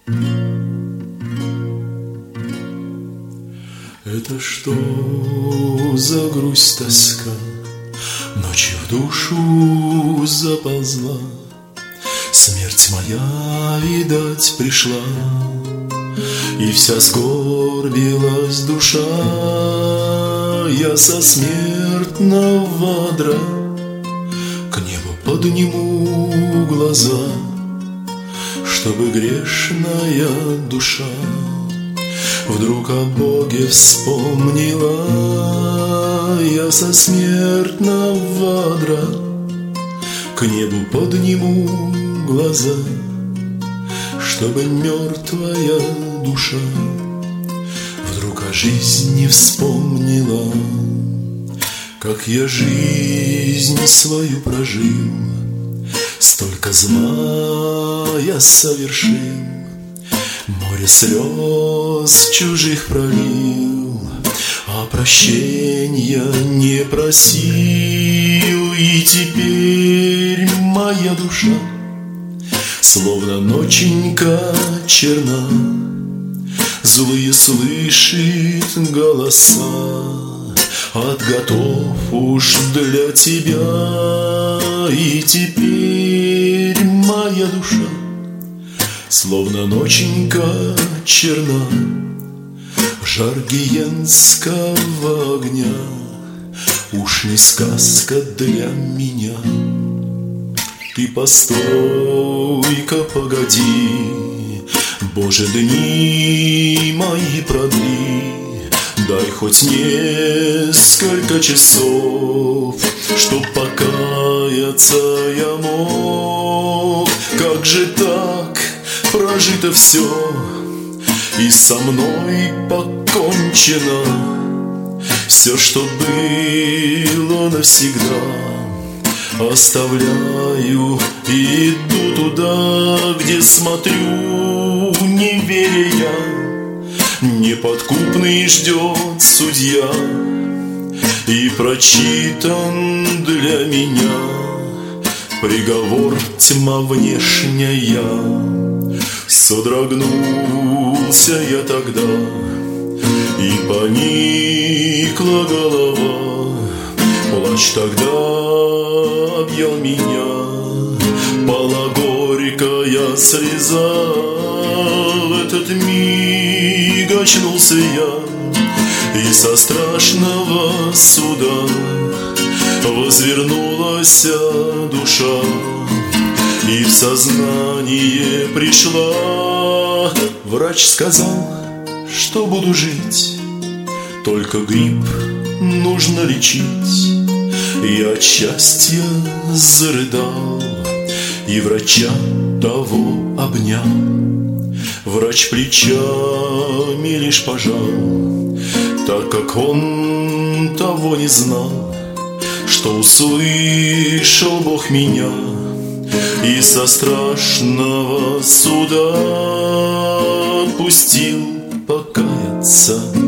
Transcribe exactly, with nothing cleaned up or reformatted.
Это что за грусть, тоска, ночью в душу заползла? Смерть моя, видать, пришла, и вся сгорбилась душа. Я со смертного одра к небу подниму глаза, чтобы грешная душа вдруг о Боге вспомнила. Я со смертного одра к небу подниму глаза, чтобы мертвая душа вдруг о жизни вспомнила. Как я жизнь свою прожил, столько зла я совершил, море слез чужих пролил, а прощения не просил. И теперь моя душа словно ноченька черна, злые слышит голоса, отготов уж для тебя. И теперь моя душа словно ноченька черна, жар гиенского огня уж не сказка для меня. Ты постой-ка, погоди, Боже, дни мои продли, дай хоть несколько часов, чтоб покаяться я мог. Как же так прожито все, и со мной покончено все, что было навсегда. Оставляю и иду туда, где смотрю, не веря я. Неподкупный ждет судья, и прочитан для меня приговор тьма внешняя. Содрогнулся я тогда, и поникла голова. Плач тогда объял меня, пала горькая слеза. В этот миг очнулся я, и со страшного суда возвернулась душа, и в сознание пришла. Врач сказал, что буду жить, только грипп нужно лечить. Я от счастья зарыдал, и врача того обнял. Врач плечами лишь пожал, так как он того не знал, что услышал Бог меня, и со страшного суда отпустил покаяться.